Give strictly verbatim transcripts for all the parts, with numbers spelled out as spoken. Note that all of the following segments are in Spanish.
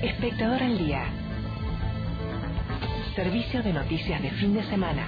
Espectador al día. Servicio de noticias de fin de semana.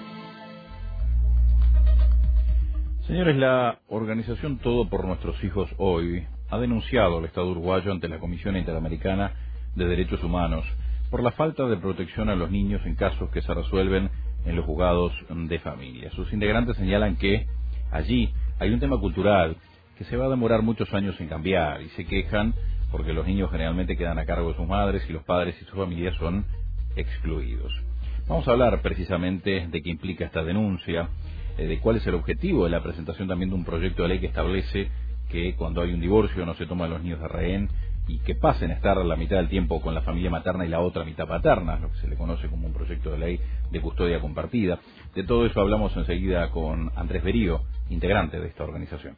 Señores, la organización Todo por Nuestros Hijos Hoy ha denunciado al Estado uruguayo ante la Comisión Interamericana de Derechos Humanos por la falta de protección a los niños en casos que se resuelven en los juzgados de familia. Sus integrantes señalan que allí hay un tema cultural que se va a demorar muchos años en cambiar y se quejan porque los niños generalmente quedan a cargo de sus madres y los padres y sus familias son excluidos. Vamos a hablar precisamente de qué implica esta denuncia, eh, de cuál es el objetivo de la presentación también de un proyecto de ley que establece que cuando hay un divorcio no se toman los niños de rehén y que pasen a estar la mitad del tiempo con la familia materna y la otra mitad paterna, lo que se le conoce como un proyecto de ley de custodia compartida. De todo eso hablamos enseguida con Andrés Berío, integrante de esta organización.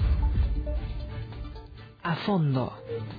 A fondo.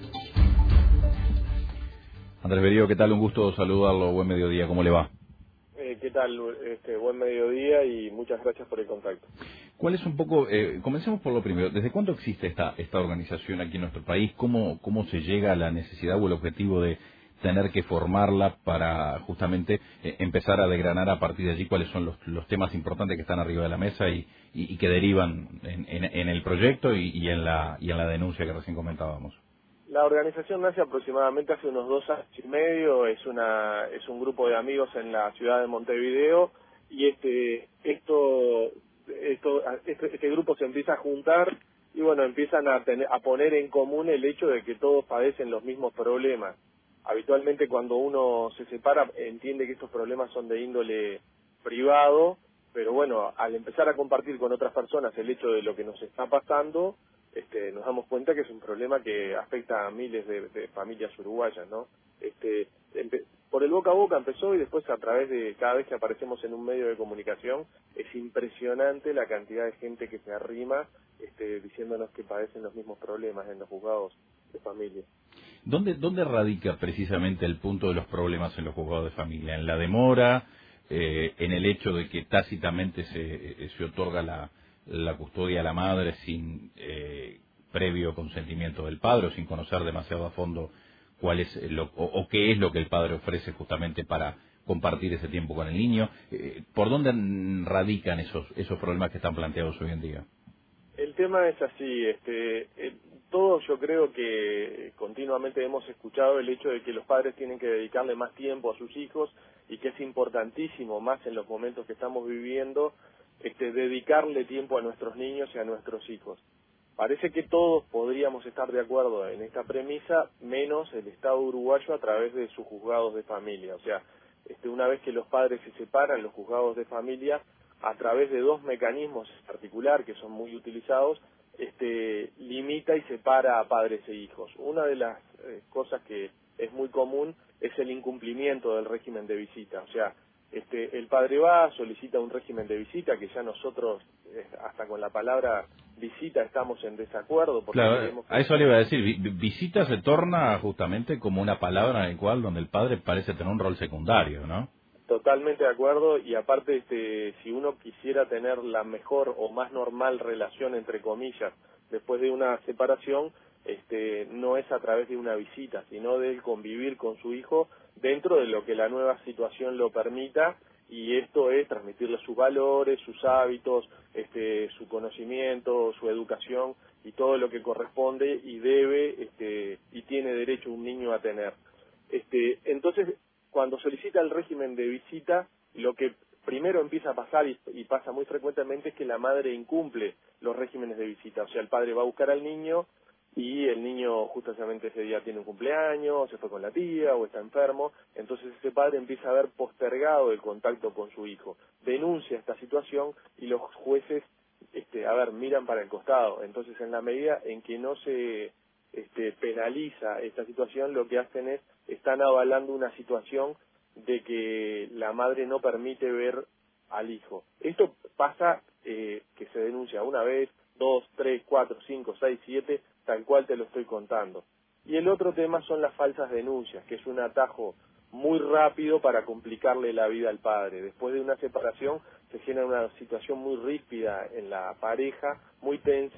Andrés Berío, ¿qué tal? Un gusto saludarlo. Buen mediodía. ¿Cómo le va? Eh, ¿Qué tal? Este, buen mediodía y muchas gracias por el contacto. ¿Cuál es un poco, eh, comencemos por lo primero, ¿desde cuándo existe esta esta organización aquí en nuestro país? ¿Cómo, cómo se llega a la necesidad o el objetivo de tener que formarla para justamente eh, empezar a desgranar a partir de allí cuáles son los, los temas importantes que están arriba de la mesa y, y, y que derivan en, en, en el proyecto y, y, en la, y en la denuncia que recién comentábamos? La organización nace aproximadamente hace unos dos años y medio, es una es un grupo de amigos en la ciudad de Montevideo y este esto esto este, este grupo se empieza a juntar y bueno, empiezan a tener, a poner en común el hecho de que todos padecen los mismos problemas. Habitualmente cuando uno se separa entiende que estos problemas son de índole privado, pero bueno, al empezar a compartir con otras personas el hecho de lo que nos está pasando, Este, nos damos cuenta que es un problema que afecta a miles de, de familias uruguayas, ¿no? Este, empe- por el boca a boca empezó y después a través de cada vez que aparecemos en un medio de comunicación es impresionante la cantidad de gente que se arrima este, diciéndonos que padecen los mismos problemas en los juzgados de familia. ¿Dónde, ¿Dónde radica precisamente el punto de los problemas en los juzgados de familia? ¿En la demora? Eh, ¿En el hecho de que tácitamente se, eh, se otorga la, la custodia a la madre sin eh, previo consentimiento del padre o sin conocer demasiado a fondo cuál es lo, o, o qué es lo que el padre ofrece justamente para compartir ese tiempo con el niño? Eh, ¿Por dónde radican esos, esos problemas que están planteados hoy en día? El tema es así, este, eh, todos yo creo que continuamente hemos escuchado el hecho de que los padres tienen que dedicarle más tiempo a sus hijos y que es importantísimo, más en los momentos que estamos viviendo, este, dedicarle tiempo a nuestros niños y a nuestros hijos. Parece que todos podríamos estar de acuerdo en esta premisa, menos el Estado uruguayo a través de sus juzgados de familia. O sea, este, una vez que los padres se separan, los juzgados de familia, a través de dos mecanismos en particular que son muy utilizados, este, limita y separa a padres e hijos. Una de las eh, cosas que es muy común es el incumplimiento del régimen de visita. O sea, este, el padre va, solicita un régimen de visita que ya nosotros, eh, hasta con la palabra visita, estamos en desacuerdo. Porque Claro, queremos que a eso le iba a decir, vi- visita se torna justamente como una palabra en la cual donde el padre parece tener un rol secundario, ¿no? Totalmente de acuerdo, y aparte, este, si uno quisiera tener la mejor o más normal relación, entre comillas, después de una separación, este, no es a través de una visita, sino de convivir con su hijo dentro de lo que la nueva situación lo permita, y esto es transmitirle sus valores, sus hábitos, este, su conocimiento, su educación y todo lo que corresponde y debe este, y tiene derecho un niño a tener. Este, entonces, cuando solicita el régimen de visita, lo que primero empieza a pasar y, y pasa muy frecuentemente es que la madre incumple los regímenes de visita. O sea, el padre va a buscar al niño y el niño justamente ese día tiene un cumpleaños, se fue con la tía o está enfermo. Entonces ese padre empieza a ver postergado el contacto con su hijo. Denuncia esta situación y los jueces, este, a ver, miran para el costado. Entonces, en la medida en que no se este, penaliza esta situación, lo que hacen es están avalando una situación de que la madre no permite ver al hijo. Esto pasa eh, que se denuncia una vez, dos, tres, cuatro, cinco, seis, siete, tal cual te lo estoy contando. Y el otro tema son las falsas denuncias, que es un atajo muy rápido para complicarle la vida al padre. Después de una separación se genera una situación muy ríspida en la pareja, muy tensa,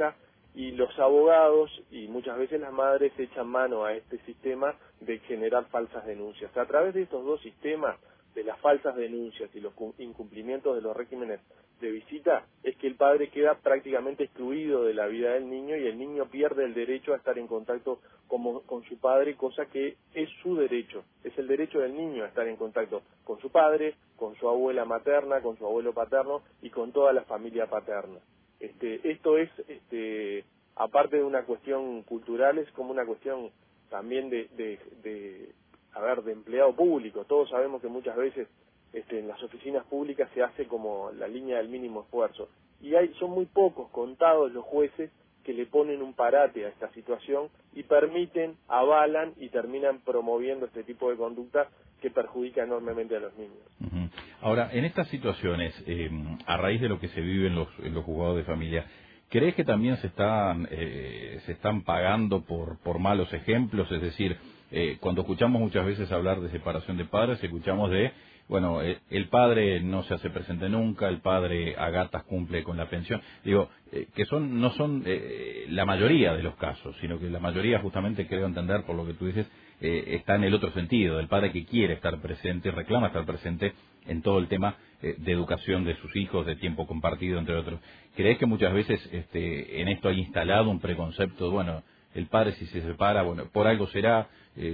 y los abogados y muchas veces las madres echan mano a este sistema de generar falsas denuncias. A través de estos dos sistemas, de las falsas denuncias y los incumplimientos de los regímenes de visita, es que el padre queda prácticamente excluido de la vida del niño y el niño pierde el derecho a estar en contacto como, con su padre, cosa que es su derecho, es el derecho del niño a estar en contacto con su padre, con su abuela materna, con su abuelo paterno y con toda la familia paterna. Este, esto es, este, aparte de una cuestión cultural, es como una cuestión también de, de, de, a ver, de empleado público. Todos sabemos que muchas veces este, en las oficinas públicas se hace como la línea del mínimo esfuerzo. Y hay, son muy pocos, contados los jueces que le ponen un parate a esta situación y permiten, avalan y terminan promoviendo este tipo de conducta que perjudica enormemente a los niños. Uh-huh. Ahora, en estas situaciones, eh, a raíz de lo que se vive en los, en los juzgados de familia, ¿crees que también se están, eh, se están pagando por, por malos ejemplos? Es decir, eh, cuando escuchamos muchas veces hablar de separación de padres, escuchamos de, bueno, eh, el padre no se hace presente nunca, el padre a gatas cumple con la pensión. Digo, eh, que son no son eh, la mayoría de los casos, sino que la mayoría, justamente creo entender por lo que tú dices, eh, está en el otro sentido, del padre que quiere estar presente, reclama estar presente en todo el tema eh, de educación de sus hijos, de tiempo compartido, entre otros. ¿Crees que muchas veces este, en esto hay instalado un preconcepto, bueno, el padre si se separa, bueno, por algo será,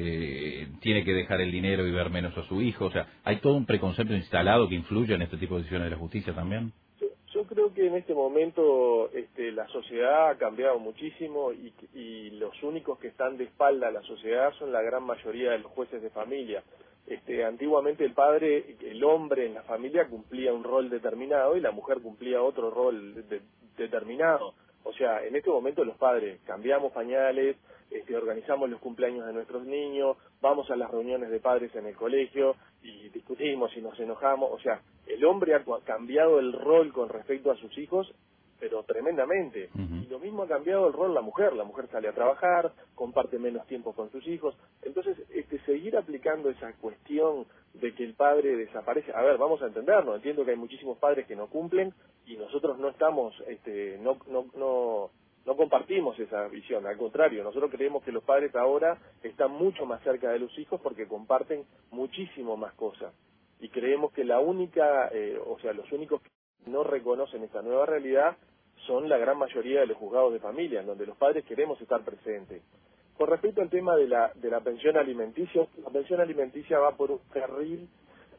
eh, tiene que dejar el dinero y ver menos a su hijo? O sea, ¿hay todo un preconcepto instalado que influye en este tipo de decisiones de la justicia también? Yo, yo creo que en este momento este, la sociedad ha cambiado muchísimo y, y los únicos que están de espalda a la sociedad son la gran mayoría de los jueces de familia. Este, antiguamente el padre, el hombre en la familia cumplía un rol determinado y la mujer cumplía otro rol de, de, determinado. O sea, en este momento los padres cambiamos pañales, este, organizamos los cumpleaños de nuestros niños, vamos a las reuniones de padres en el colegio y discutimos y nos enojamos. O sea, el hombre ha cambiado el rol con respecto a sus hijos, pero tremendamente. Uh-huh. Y lo mismo ha cambiado el rol la mujer. La mujer sale a trabajar, comparte menos tiempo con sus hijos. Entonces, este, seguir aplicando esa cuestión de que el padre desaparece. A ver, vamos a entendernos. Entiendo que hay muchísimos padres que no cumplen y nosotros no estamos, este, no, no, no, no compartimos esa visión. Al contrario, nosotros creemos que los padres ahora están mucho más cerca de los hijos porque comparten muchísimo más cosas. Y creemos que la única, eh, o sea, los únicos que no reconocen esta nueva realidad son la gran mayoría de los juzgados de familia, en donde los padres queremos estar presentes. Con respecto al tema de la de la pensión alimenticia, la pensión alimenticia va por un carril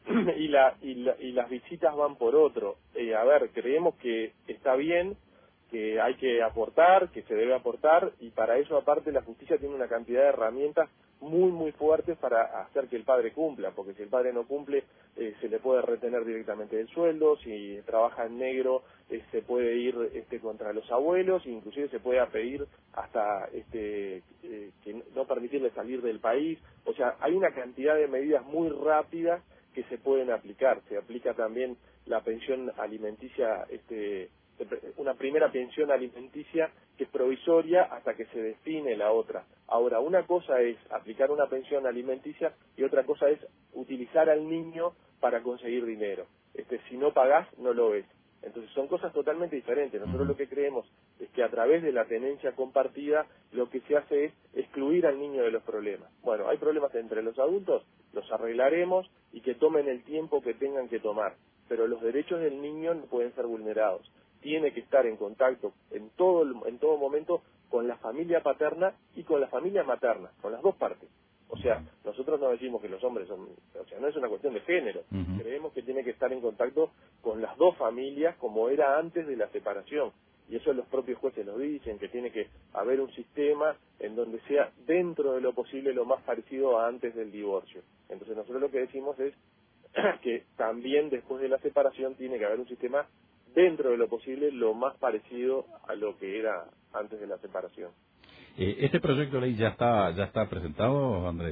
y la y, la, y las visitas van por otro. Eh, a ver, creemos que está bien, que hay que aportar, que se debe aportar, y para eso aparte la justicia tiene una cantidad de herramientas muy muy fuertes para hacer que el padre cumpla, porque si el padre no cumple eh, se le puede retener directamente del sueldo, si trabaja en negro eh, se puede ir este contra los abuelos, e inclusive se puede pedir hasta este eh, que no permitirle salir del país. O sea, hay una cantidad de medidas muy rápidas que se pueden aplicar. Se aplica también la pensión alimenticia, este una primera pensión alimenticia que es provisoria hasta que se define la otra. Ahora, una cosa es aplicar una pensión alimenticia y otra cosa es utilizar al niño para conseguir dinero. Este, si no pagás, no lo ves. Entonces son cosas totalmente diferentes. Nosotros lo que creemos es que a través de la tenencia compartida lo que se hace es excluir al niño de los problemas. Bueno, hay problemas entre los adultos, los arreglaremos y que tomen el tiempo que tengan que tomar, pero los derechos del niño no pueden ser vulnerados. Tiene que estar en contacto en todo en todo momento con la familia paterna y con la familia materna, con las dos partes. O sea, nosotros no decimos que los hombres son, o sea, no es una cuestión de género. Uh-huh. Creemos que tiene que estar en contacto con las dos familias como era antes de la separación. Y eso los propios jueces lo dicen, que tiene que haber un sistema en donde sea dentro de lo posible lo más parecido a antes del divorcio. Entonces nosotros lo que decimos es que también después de la separación tiene que haber un sistema dentro de lo posible lo más parecido a lo que era antes de la separación. Eh, ¿Este proyecto de ley ya está ya está presentado, Andrés?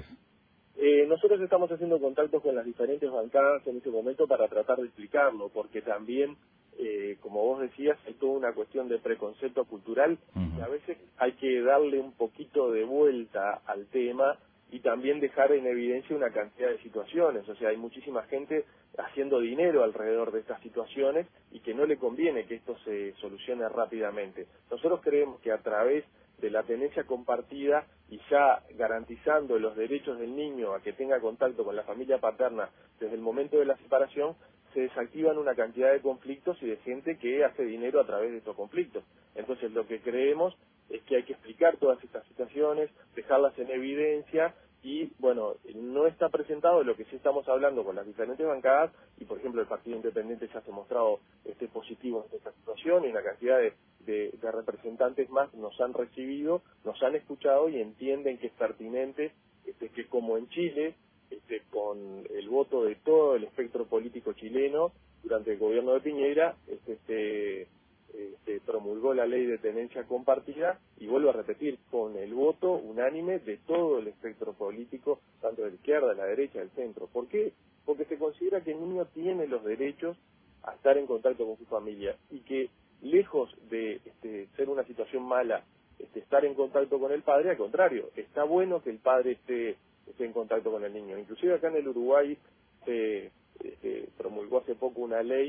Eh, nosotros estamos haciendo contactos con las diferentes bancadas en este momento para tratar de explicarlo, porque también, eh, como vos decías, hay toda una cuestión de preconcepto cultural, uh-huh. y a veces hay que darle un poquito de vuelta al tema y también dejar en evidencia una cantidad de situaciones. O sea, hay muchísima gente haciendo dinero alrededor de estas situaciones y que no le conviene que esto se solucione rápidamente. Nosotros creemos que a través de la tenencia compartida y ya garantizando los derechos del niño a que tenga contacto con la familia paterna desde el momento de la separación, se desactivan una cantidad de conflictos y de gente que hace dinero a través de estos conflictos. Entonces lo que creemos es que hay que explicar todas estas situaciones, dejarlas en evidencia y, bueno, no está presentado lo que sí estamos hablando con las diferentes bancadas y, por ejemplo, el Partido Independiente ya se ha mostrado este positivo en esta situación y una cantidad de, de, de representantes más nos han recibido, nos han escuchado y entienden que es pertinente este, que como en Chile, este, con el voto de todo el espectro político chileno durante el gobierno de Piñera, este, este Este, promulgó la ley de tenencia compartida y vuelvo a repetir, con el voto unánime de todo el espectro político, tanto de la izquierda, de la derecha, del centro. ¿Por qué? Porque se considera que el niño tiene los derechos a estar en contacto con su familia y que lejos de este, ser una situación mala, este, estar en contacto con el padre, al contrario, está bueno que el padre esté, esté en contacto con el niño. Inclusive acá en el Uruguay se este, promulgó hace poco una ley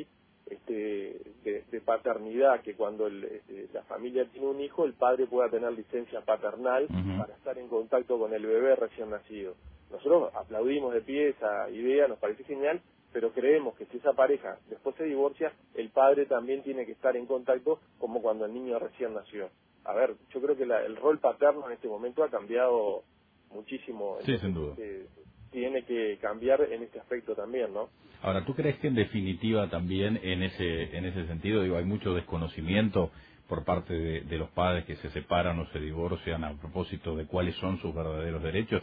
Este, de, de paternidad, que cuando el, este, la familia tiene un hijo, el padre pueda tener licencia paternal uh-huh. para estar en contacto con el bebé recién nacido. Nosotros aplaudimos de pie esa idea, nos parece genial, pero creemos que si esa pareja después se divorcia, el padre también tiene que estar en contacto como cuando el niño recién nació. A ver, yo creo que la, el rol paterno en este momento ha cambiado muchísimo. Sí, entonces, sin duda. Eh, tiene que cambiar en este aspecto también, ¿no? Ahora, ¿tú crees que en definitiva también en ese en ese sentido, digo, hay mucho desconocimiento por parte de, de los padres que se separan o se divorcian a propósito de cuáles son sus verdaderos derechos?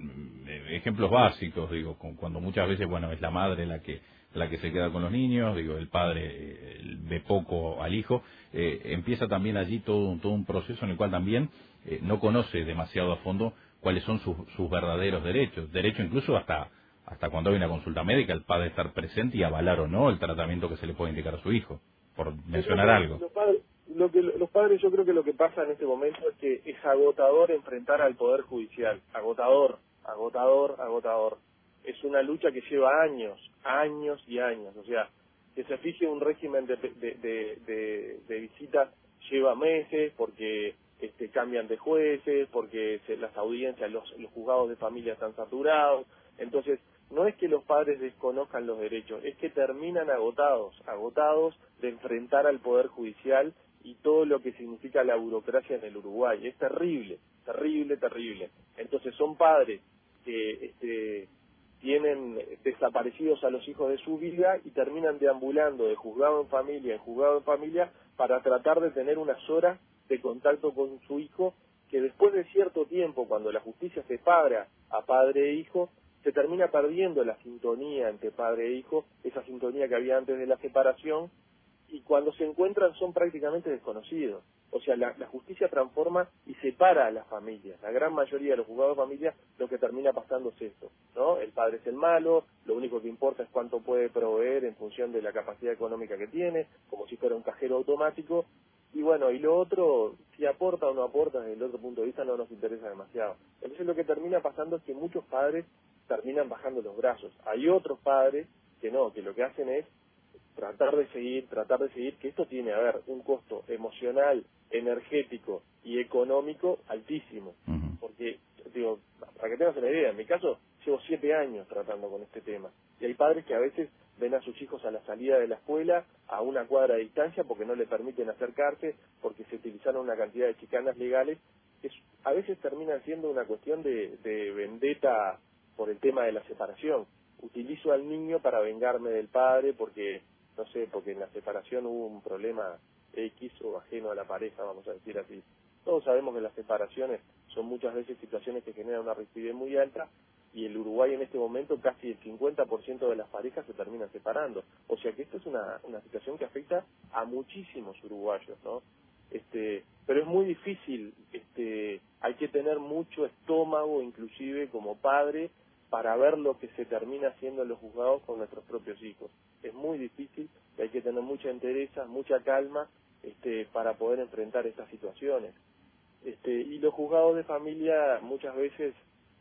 Ejemplos básicos, digo, cuando muchas veces, bueno, es la madre la que la que se queda con los niños, digo, el padre eh, ve poco al hijo, eh, empieza también allí todo, todo un proceso en el cual también eh, no conoce demasiado a fondo cuáles son sus, sus verdaderos derechos, derecho incluso hasta hasta cuando hay una consulta médica, el padre estar presente y avalar o no el tratamiento que se le puede indicar a su hijo, por mencionar algo. Los padres, lo que, los padres, yo creo que lo que pasa en este momento es que es agotador enfrentar al Poder Judicial, agotador, agotador, agotador. Es una lucha que lleva años, años y años, o sea, que se fije un régimen de, de, de, de, de visitas lleva meses porque este, cambian de jueces, porque se, las audiencias, los, los juzgados de familia están saturados. Entonces, no es que los padres desconozcan los derechos, es que terminan agotados, agotados de enfrentar al Poder Judicial y todo lo que significa la burocracia en el Uruguay. Es terrible, terrible, terrible. Entonces, son padres que este, tienen desaparecidos a los hijos de su vida y terminan deambulando de juzgado en familia en juzgado en familia para tratar de tener unas horas de contacto con su hijo, que después de cierto tiempo, cuando la justicia separa a padre e hijo, se termina perdiendo la sintonía entre padre e hijo, esa sintonía que había antes de la separación, y cuando se encuentran son prácticamente desconocidos. O sea, la, la justicia transforma y separa a las familias. La gran mayoría de los juzgados de familia, lo que termina pasando es esto, ¿no? El padre es el malo, lo único que importa es cuánto puede proveer en función de la capacidad económica que tiene, como si fuera un cajero automático, y bueno, y lo otro, si aporta o no aporta desde el otro punto de vista, no nos interesa demasiado. Entonces lo que termina pasando es que muchos padres terminan bajando los brazos. Hay otros padres que no, que lo que hacen es tratar de seguir, tratar de seguir, que esto tiene, a ver, un costo emocional, energético y económico altísimo. Uh-huh. Porque, digo, para que tengas una idea, en mi caso llevo siete años tratando con este tema. Y hay padres que a veces ven a sus hijos a la salida de la escuela a una cuadra de distancia porque no le permiten acercarse, porque se utilizaron una cantidad de chicanas legales, que a veces terminan siendo una cuestión de, de vendetta por el tema de la separación. Utilizo al niño para vengarme del padre porque, no sé, porque en la separación hubo un problema X o ajeno a la pareja, vamos a decir así. Todos sabemos que las separaciones son muchas veces situaciones que generan una rigidez muy alta y el Uruguay en este momento casi el cincuenta por ciento de las parejas se terminan separando. O sea que esto es una, una situación que afecta a muchísimos uruguayos, ¿no? Este, pero es muy difícil, este, hay que tener mucho estómago inclusive como padre para ver lo que se termina haciendo en los juzgados con nuestros propios hijos. Es muy difícil y hay que tener mucha entereza, mucha calma este, para poder enfrentar estas situaciones. Este, y los juzgados de familia muchas veces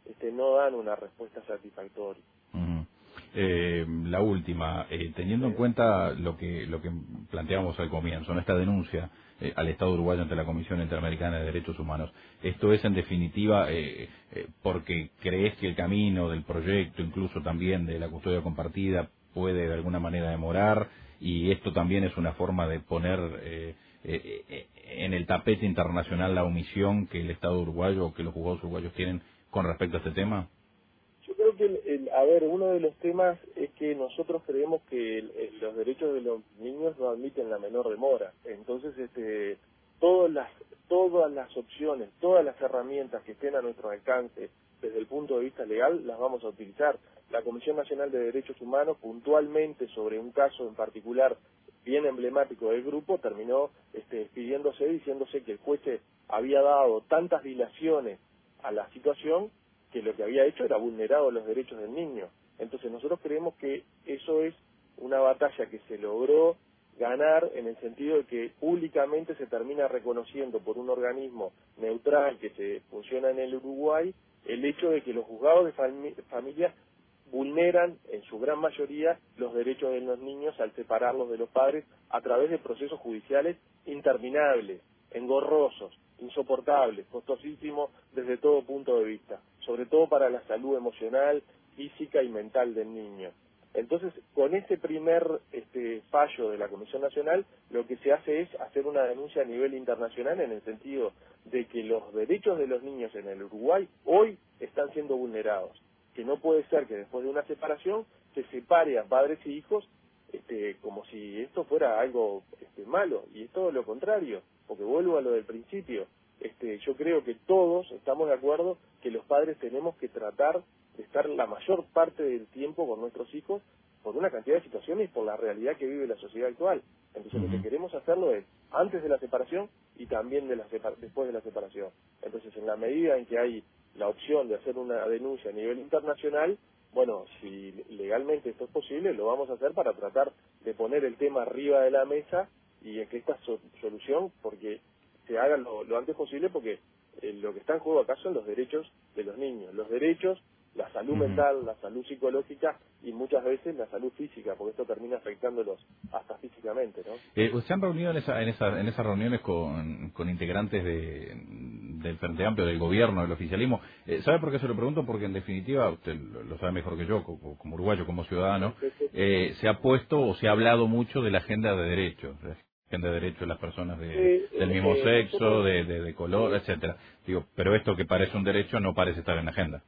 este, no dan una respuesta satisfactoria. Uh-huh. Eh, la última, eh, teniendo en cuenta lo que lo que planteamos al comienzo, ¿no? Esta denuncia eh, al Estado uruguayo ante la Comisión Interamericana de Derechos Humanos, esto es en definitiva eh, eh, porque crees que el camino del proyecto, incluso también de la custodia compartida, puede de alguna manera demorar, y esto también es una forma de poner eh, eh, eh, en el tapete internacional la omisión que el Estado uruguayo o que los juzgados uruguayos tienen con respecto a este tema. Yo creo que, el, el, a ver, uno de los temas es que nosotros creemos que el, el, los derechos de los niños no admiten la menor demora. Entonces, este, todas las todas las opciones, todas las herramientas que estén a nuestro alcance desde el punto de vista legal, las vamos a utilizar. La Comisión Nacional de Derechos Humanos, puntualmente sobre un caso en particular bien emblemático del grupo, terminó este, despidiéndose, diciéndose que el juez había dado tantas dilaciones a la situación que lo que había hecho era vulnerado los derechos del niño. Entonces nosotros creemos que eso es una batalla que se logró ganar en el sentido de que públicamente se termina reconociendo por un organismo neutral que se funciona en el Uruguay el hecho de que los juzgados de fami- familia vulneran en su gran mayoría los derechos de los niños al separarlos de los padres a través de procesos judiciales interminables, engorrosos, insoportables, costosísimos desde todo punto de vista, sobre todo para la salud emocional, física y mental del niño. Entonces, con ese primer este, fallo de la Comisión Nacional, lo que se hace es hacer una denuncia a nivel internacional en el sentido de que los derechos de los niños en el Uruguay hoy están siendo vulnerados, que no puede ser que después de una separación se separe a padres y hijos este, como si esto fuera algo este, malo, y es todo lo contrario, porque vuelvo a lo del principio. Este, yo creo que todos estamos de acuerdo que los padres tenemos que tratar de estar la mayor parte del tiempo con nuestros hijos por una cantidad de situaciones y por la realidad que vive la sociedad actual. Entonces uh-huh. Lo que queremos hacerlo es antes de la separación y también de la separ- después de la separación. Entonces, en la medida en que hay la opción de hacer una denuncia a nivel internacional, bueno, si legalmente esto es posible, lo vamos a hacer para tratar de poner el tema arriba de la mesa y que esta so- solución, porque se haga lo, lo antes posible, porque eh, lo que está en juego acá son los derechos de los niños, los derechos, la salud uh-huh. mental, la salud psicológica y muchas veces la salud física, porque esto termina afectándolos hasta físicamente, ¿no? Eh, ¿Se han reunido en, esa, en, esa, en esas reuniones con, con integrantes de, del Frente Amplio, del gobierno, del oficialismo? Eh, ¿Sabe por qué se lo pregunto? Porque en definitiva, usted lo, lo sabe mejor que yo, como, como uruguayo, como ciudadano, eh, se ha puesto o se ha hablado mucho de la agenda de derechos, de la agenda de derechos de las personas de, eh, del mismo eh, sexo, nosotros, de, de, de color, etcétera. Digo, pero esto que parece un derecho no parece estar en la agenda.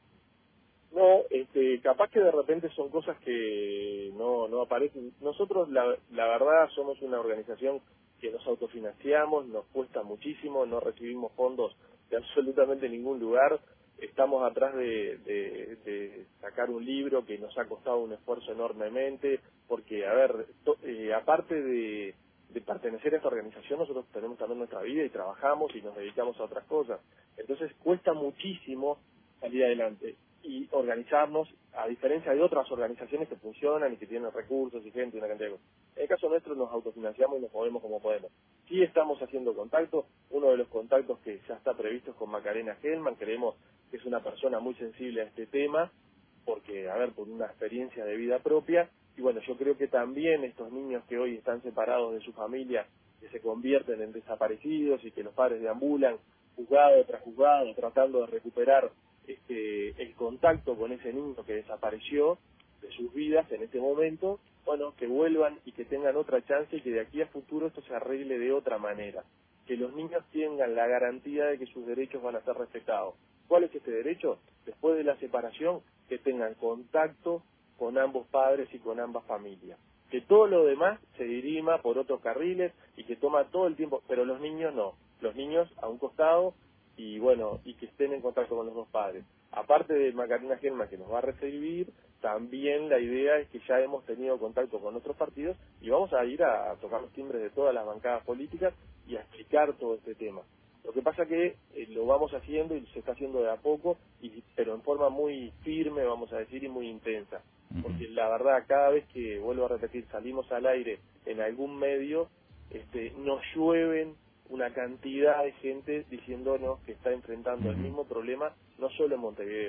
No, este, capaz que de repente son cosas que no, no aparecen. Nosotros, la, la verdad, somos una organización que nos autofinanciamos, nos cuesta muchísimo, no recibimos fondos de absolutamente ningún lugar. Estamos atrás de, de, de sacar un libro que nos ha costado un esfuerzo enormemente, porque, a ver, to, eh, aparte de, de pertenecer a esta organización, nosotros tenemos también nuestra vida y trabajamos y nos dedicamos a otras cosas. Entonces, cuesta muchísimo salir adelante y organizarnos, a diferencia de otras organizaciones que funcionan y que tienen recursos y gente y una cantidad de cosas. En el caso nuestro nos autofinanciamos y nos movemos como podemos. Sí estamos haciendo contacto, uno de los contactos que ya está previsto es con Macarena Hellman, creemos que es una persona muy sensible a este tema, porque, a ver, por una experiencia de vida propia, y bueno, yo creo que también estos niños que hoy están separados de su familia, que se convierten en desaparecidos y que los padres deambulan juzgado tras juzgado, tratando de recuperar este el contacto con ese niño que desapareció de sus vidas en este momento, bueno, que vuelvan y que tengan otra chance y que de aquí a futuro esto se arregle de otra manera, que los niños tengan la garantía de que sus derechos van a ser respetados. ¿Cuál es este derecho? Después de la separación, que tengan contacto con ambos padres y con ambas familias, que todo lo demás se dirima por otros carriles y que toma todo el tiempo, pero los niños no, los niños a un costado y bueno, y que estén en contacto con los dos padres. Aparte de Macarena Hellman, que nos va a recibir, también la idea es que ya hemos tenido contacto con otros partidos y vamos a ir a tocar los timbres de todas las bancadas políticas y a explicar todo este tema. Lo que pasa que eh, lo vamos haciendo y se está haciendo de a poco, y, pero en forma muy firme, vamos a decir, y muy intensa. Porque la verdad, cada vez que, vuelvo a repetir, salimos al aire en algún medio, este, nos llueven una cantidad de gente diciéndonos que está enfrentando uh-huh. el mismo problema, no solo en Montevideo,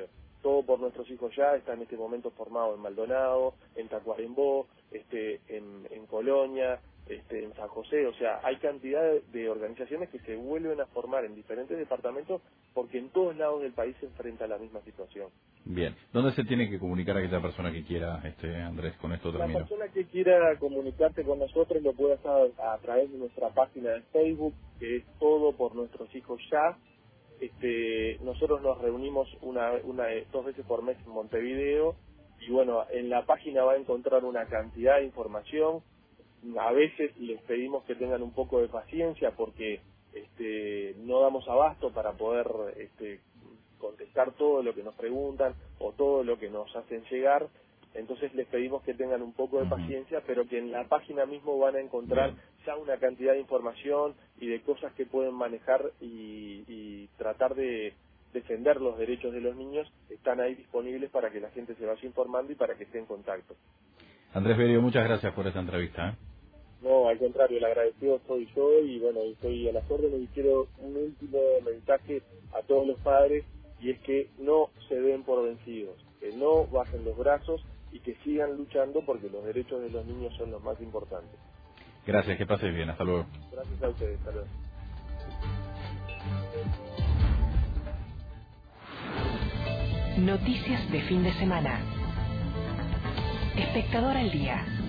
Todo por Nuestros Hijos Ya está en este momento formado en Maldonado, en Tacuarembó, este, en, en Colonia, este, en San José. O sea, hay cantidad de, de organizaciones que se vuelven a formar en diferentes departamentos porque en todos lados del país se enfrenta a la misma situación. Bien. ¿Dónde se tiene que comunicar aquella persona que quiera, este Andrés? Con esto termino. La persona que quiera comunicarse con nosotros lo puede hacer a, a través de nuestra página de Facebook, que es Todo por Nuestros Hijos Ya. Este, nosotros nos reunimos una, una dos veces por mes en Montevideo y bueno, en la página va a encontrar una cantidad de información. A veces les pedimos que tengan un poco de paciencia porque este, no damos abasto para poder este, contestar todo lo que nos preguntan o todo lo que nos hacen llegar. Entonces les pedimos que tengan un poco de paciencia, pero que en la página mismo van a encontrar Bien. ya una cantidad de información y de cosas que pueden manejar y, y tratar de defender los derechos de los niños. Están ahí disponibles para que la gente se vaya informando y para que esté en contacto. Andrés Berio, muchas gracias por esta entrevista. ¿eh? No, al contrario, el agradecido soy yo y bueno, estoy a las órdenes y quiero un último mensaje a todos los padres y es que no se den por vencidos, que no bajen los brazos y que sigan luchando porque los derechos de los niños son los más importantes. Gracias, que pases bien, hasta luego. Gracias a ustedes, hasta luego. Noticias de fin de semana. Espectador al día.